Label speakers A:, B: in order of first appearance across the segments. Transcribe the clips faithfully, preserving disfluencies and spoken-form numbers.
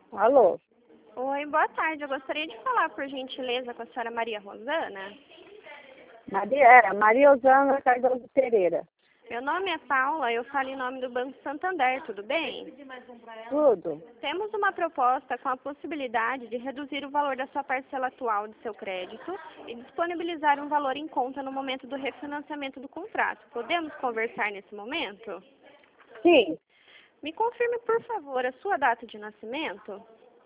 A: Alô?
B: Oi, boa tarde. Eu gostaria de falar, por gentileza, com a senhora Maria Rosana.
A: Maria, é, Maria Osana Cardoso Pereira.
B: Meu nome é Paula, eu falo em nome do Banco Santander, tudo bem?
A: Tudo?
B: Temos uma proposta com a possibilidade de reduzir o valor da sua parcela atual de seu crédito e disponibilizar um valor em conta no momento do refinanciamento do contrato. Podemos conversar nesse momento?
A: Sim.
B: Me confirme, por favor, a sua data de nascimento.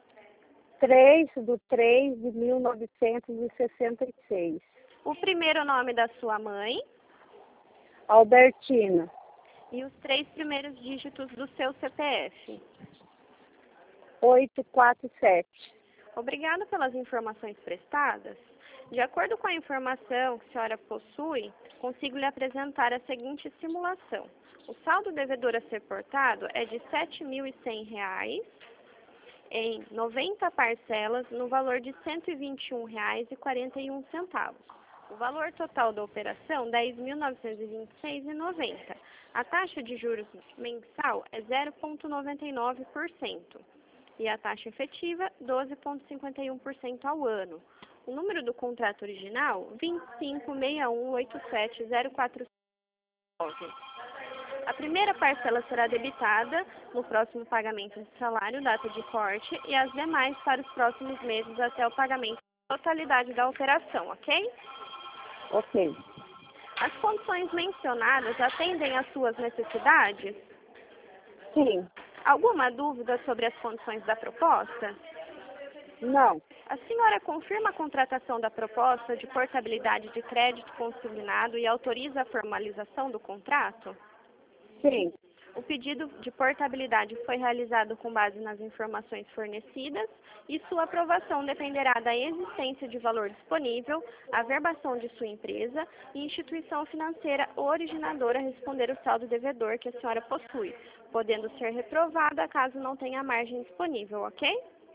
A: três do três de mil novecentos e sessenta e seis.
B: O primeiro nome da sua mãe
A: Albertina.
B: e os três primeiros dígitos do seu C P F.
A: oito quatro sete.
B: Obrigada pelas informações prestadas. De acordo com a informação que a senhora possui, consigo lhe apresentar a seguinte simulação. O saldo devedor a ser portado é de sete mil e cem reais em noventa parcelas no valor de cento e vinte e um reais e quarenta e um centavos. O valor total da operação, dez mil novecentos e vinte e seis reais e noventa centavos. A taxa de juros mensal é zero vírgula noventa e nove por cento e a taxa efetiva doze vírgula cinquenta e um por cento ao ano. O número do contrato original, vinte e cinco, sessenta e um, oitenta e sete, zero quatro nove. A primeira parcela será debitada no próximo pagamento de salário, data de corte, e as demais para os próximos meses até o pagamento da totalidade da operação, ok?
A: Ok.
B: As condições mencionadas atendem às suas necessidades?
A: Sim.
B: Alguma dúvida sobre as condições da proposta?
A: Não.
B: A senhora confirma a contratação da proposta de portabilidade de crédito consignado e autoriza a formalização do contrato?
A: Sim.
B: O pedido de portabilidade foi realizado com base nas informações fornecidas e sua aprovação dependerá da existência de valor disponível, a verbação de sua empresa e instituição financeira originadora responder o saldo devedor que a senhora possui, podendo ser reprovada caso não tenha margem disponível, ok?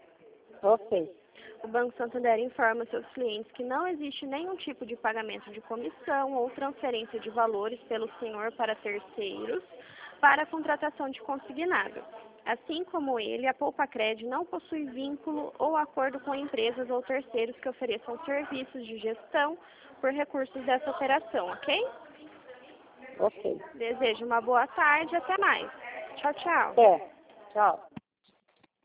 A: Ok.
B: O Banco Santander informa seus clientes que não existe nenhum tipo de pagamento de comissão ou transferência de valores pelo senhor para terceiros para a contratação de consignado. Assim como ele, a Poupacred não possui vínculo ou acordo com empresas ou terceiros que ofereçam serviços de gestão por recursos dessa operação, ok?
A: Ok.
B: Desejo uma boa tarde e até mais. Tchau, tchau.
A: É. Tchau.